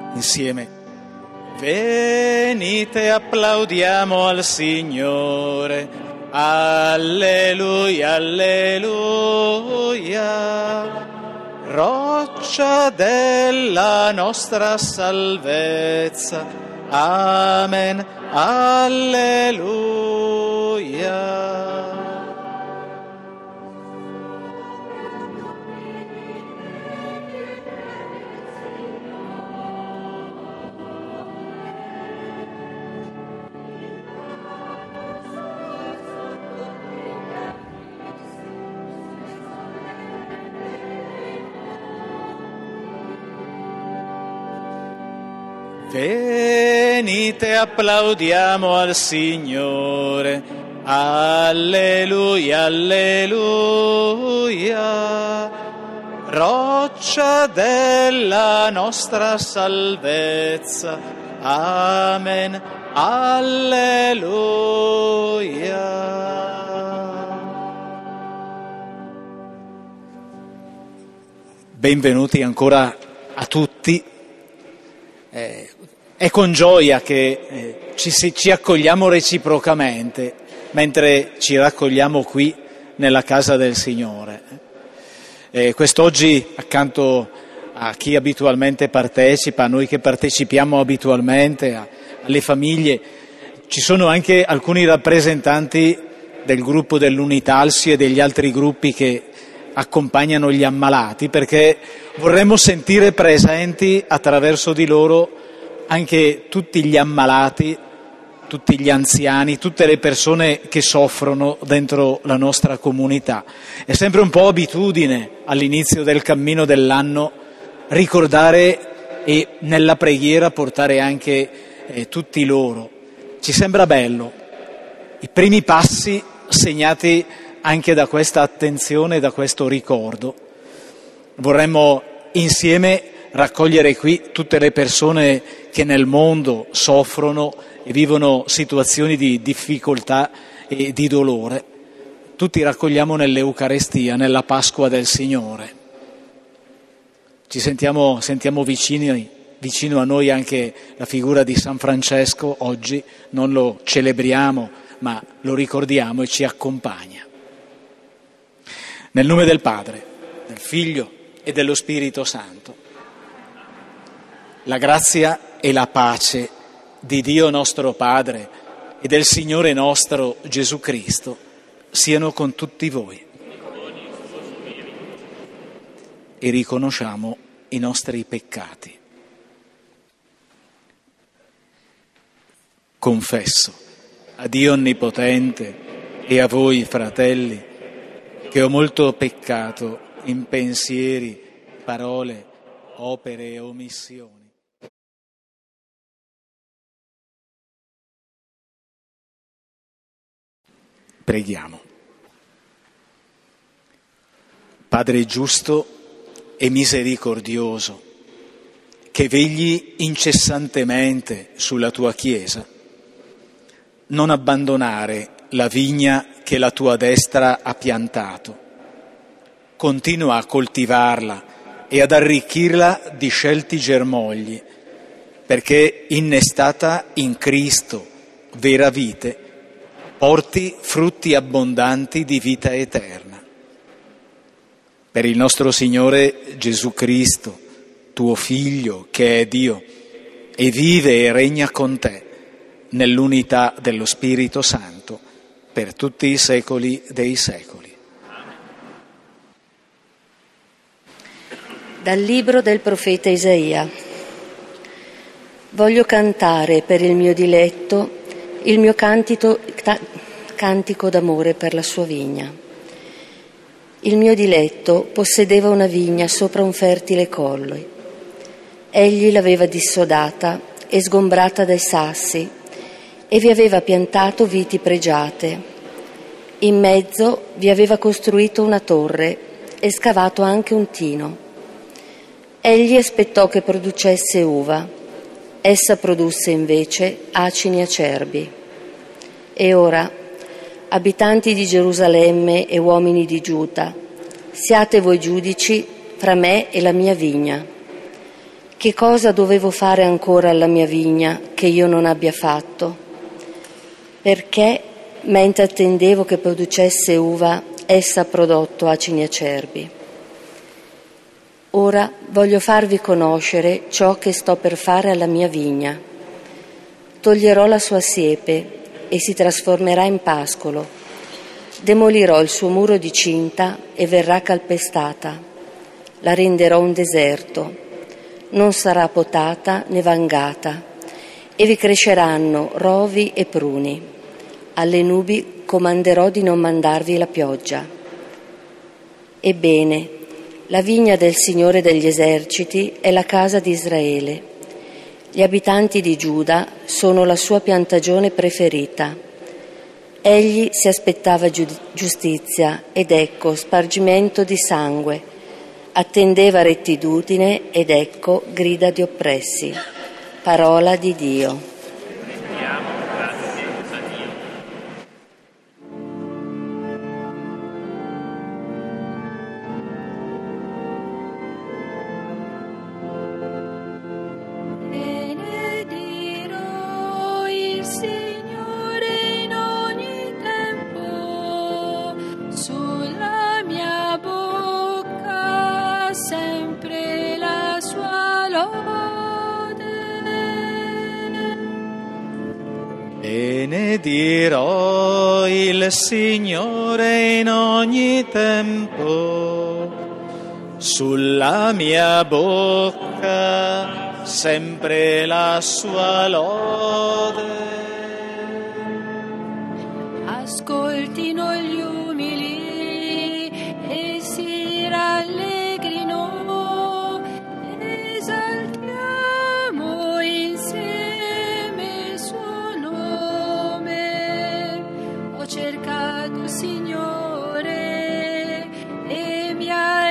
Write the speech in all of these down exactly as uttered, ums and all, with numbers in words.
insieme. Venite, applaudiamo al Signore. Alleluia, alleluia. Roccia della nostra salvezza. Amen, alleluia. Venite, applaudiamo al Signore. Alleluia, alleluia. Roccia della nostra salvezza. Amen, alleluia. Benvenuti ancora a tutti. Eh, È con gioia che eh, ci, ci accogliamo reciprocamente mentre ci raccogliamo qui nella casa del Signore. Eh, quest'oggi, accanto a chi abitualmente partecipa, a noi che partecipiamo abitualmente, a, alle famiglie, ci sono anche alcuni rappresentanti del gruppo dell'Unitalsi e degli altri gruppi che accompagnano gli ammalati, perché vorremmo sentire presenti attraverso di loro anche tutti gli ammalati, tutti gli anziani, tutte le persone che soffrono dentro la nostra comunità. È sempre un po' abitudine all'inizio del cammino dell'anno ricordare e nella preghiera portare anche eh, tutti loro. Ci sembra bello, i primi passi segnati anche da questa attenzione, da questo ricordo. Vorremmo insieme raccogliere qui tutte le persone che nel mondo soffrono e vivono situazioni di difficoltà e di dolore. Tutti raccogliamo nell'Eucarestia, nella Pasqua del Signore. Ci sentiamo, sentiamo vicini, vicino a noi anche la figura di San Francesco. Oggi non lo celebriamo, ma lo ricordiamo e ci accompagna. Nel nome del Padre, del Figlio e dello Spirito Santo. La grazia e la pace di Dio nostro Padre e del Signore nostro Gesù Cristo siano con tutti voi. E riconosciamo i nostri peccati. Confesso a Dio Onnipotente e a voi, fratelli, che ho molto peccato in pensieri, parole, opere e omissioni. Preghiamo. Padre giusto e misericordioso, che vegli incessantemente sulla tua Chiesa, non abbandonare la vigna che la tua destra ha piantato. Continua a coltivarla e ad arricchirla di scelti germogli, perché innestata in Cristo, vera vite, porti frutti abbondanti di vita eterna. Per il nostro Signore Gesù Cristo, tuo Figlio, che è Dio, e vive e regna con te, nell'unità dello Spirito Santo, per tutti i secoli dei secoli. Dal libro del profeta Isaia. Voglio cantare per il mio diletto il mio cantito, ta, cantico d'amore per la sua vigna. Il mio diletto possedeva una vigna sopra un fertile colle. Egli l'aveva dissodata e sgombrata dai sassi e vi aveva piantato viti pregiate. In mezzo vi aveva costruito una torre e scavato anche un tino. Egli aspettò che producesse uva. Essa produsse invece acini acerbi. E ora, abitanti di Gerusalemme e uomini di Giuda, siate voi giudici fra me e la mia vigna. Che cosa dovevo fare ancora alla mia vigna che io non abbia fatto? Perché, mentre attendevo che producesse uva, essa ha prodotto acini acerbi. Ora voglio farvi conoscere ciò che sto per fare alla mia vigna. Toglierò la sua siepe e si trasformerà in pascolo. Demolirò il suo muro di cinta e verrà calpestata. La renderò un deserto. Non sarà potata né vangata, e vi cresceranno rovi e pruni. Alle nubi comanderò di non mandarvi la pioggia. Ebbene, la vigna del Signore degli eserciti è la casa di Israele. Gli abitanti di Giuda sono la sua piantagione preferita. Egli si aspettava giustizia ed ecco spargimento di sangue. Attendeva rettitudine ed ecco grida di oppressi. Parola di Dio. Benedirò il Signore in ogni tempo, sulla mia bocca sempre la sua lode. Ascoltino gli umili e si rallegrino, esaltiamo insieme il suo nome. Ho cercato il Signore e mi ha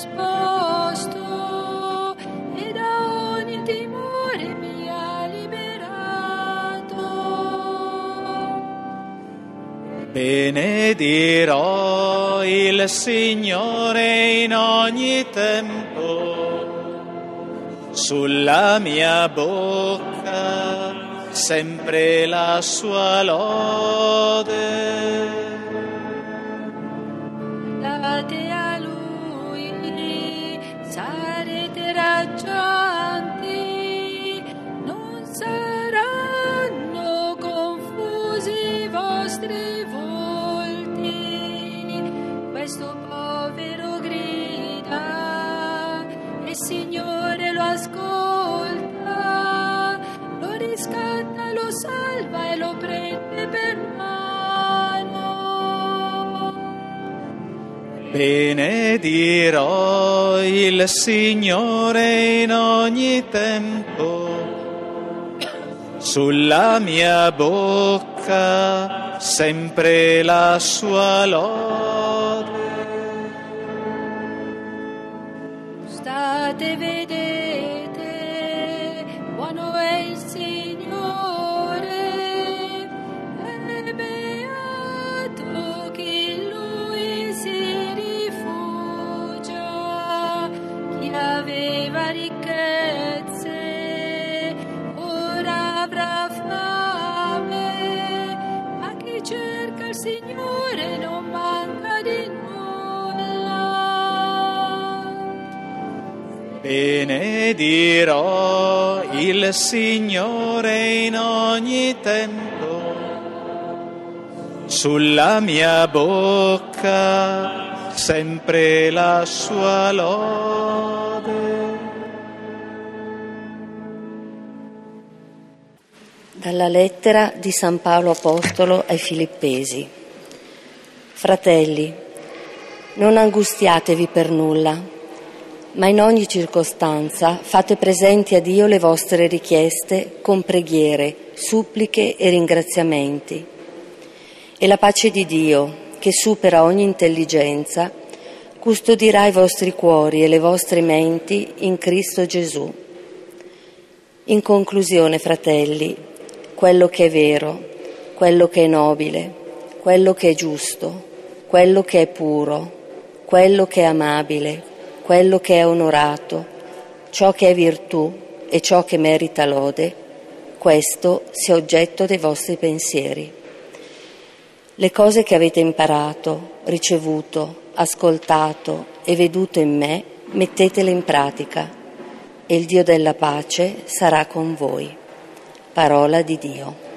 risposto, e da ogni timore mi ha liberato. Benedirò il Signore in ogni tempo, sulla mia bocca sempre la sua lode. Date a Lui, sarete raggianti, non saranno confusi i vostri volti. Questo povero grida, e il Signore lo ascolta, lo riscatta, lo salva e lo prende per mano. Benedirò il Signore in ogni tempo, sulla mia bocca sempre la sua lode. State, vedete, buono è il Signore, è beato chi in Lui si rifugia. Chi aveva ricchezze ora avrà fame, ma chi cerca il Signore non manca di nulla. Benedirò il Signore in ogni tempo, sulla mia bocca sempre la sua lode. Dalla lettera di San Paolo Apostolo ai Filippesi. Fratelli, non angustiatevi per nulla, ma in ogni circostanza fate presenti a Dio le vostre richieste con preghiere, suppliche e ringraziamenti. E la pace di Dio, che supera ogni intelligenza, custodirà i vostri cuori e le vostre menti in Cristo Gesù. In conclusione, fratelli, quello che è vero, quello che è nobile, quello che è giusto, quello che è puro, quello che è amabile, quello che è onorato, ciò che è virtù, e ciò che merita lode, questo sia oggetto dei vostri pensieri. Le cose che avete imparato, ricevuto, ascoltato e veduto in me, mettetele in pratica e il Dio della pace sarà con voi. Parola di Dio.